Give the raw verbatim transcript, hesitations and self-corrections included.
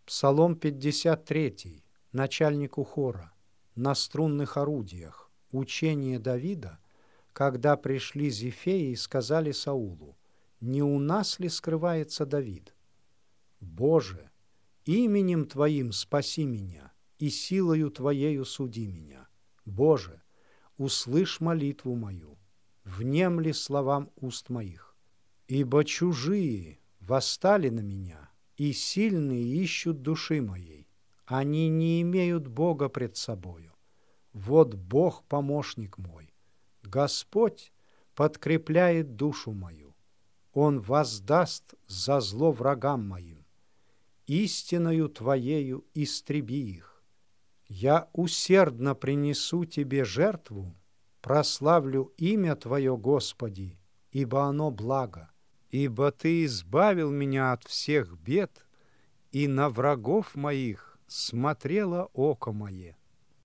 Псалом пятьдесят три, начальнику хора, на струнных орудиях, учение Давида, когда пришли Зефеи и сказали Саулу: «Не у нас ли скрывается Давид? Боже, именем Твоим спаси меня, и силою Твоею суди меня. Боже, услышь молитву мою, внемли словам уст моих. Ибо чужие восстали на меня, и сильные ищут души моей. Они не имеют Бога пред собою. Вот Бог помощник мой. Господь подкрепляет душу мою. Он воздаст за зло врагам моим. Истиною Твоею истреби их. Я усердно принесу Тебе жертву, прославлю имя Твое, Господи, ибо оно благо. Ибо Ты избавил меня от всех бед, и на врагов моих смотрело око мое.